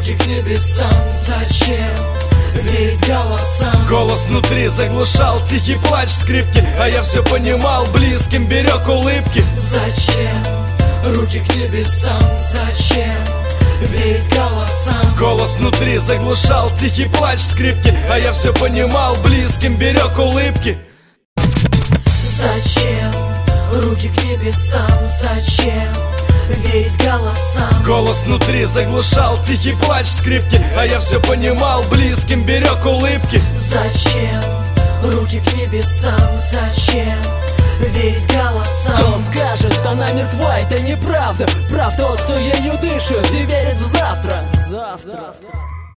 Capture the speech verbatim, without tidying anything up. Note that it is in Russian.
руки к небесам. Зачем верить голосам? Голос внутри заглушал тихий плач скрипки, а я все понимал, близким берег улыбки. Зачем руки к небесам? Зачем верить голосам? Голос внутри заглушал тихий плач скрипки, а я все понимал, близким берег улыбки. Зачем руки к небесам? Зачем верить голосам? Голос внутри заглушал тихий плач скрипки, а я все понимал, близким берег улыбки. Зачем руки к небесам? Зачем верить голосам? Кто скажет, она мертва, это неправда. Прав тот, кто ею дышит и верит в завтра. Завтра.